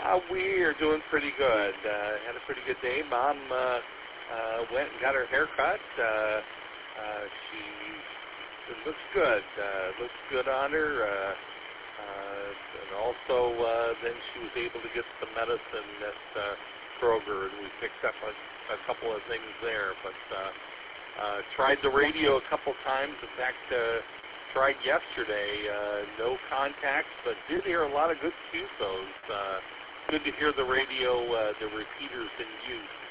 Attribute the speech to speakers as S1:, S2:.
S1: We are doing pretty good. Had a pretty good day. Mom went and got her hair cut. She it looks good. Looks good on her. And also, then she was able to get some medicine at Kroger, and we picked up a couple of things there. But tried the radio a couple times. In fact, tried yesterday. No contacts, but did hear a lot of good QSOs. Good to hear the radio, the repeaters in use.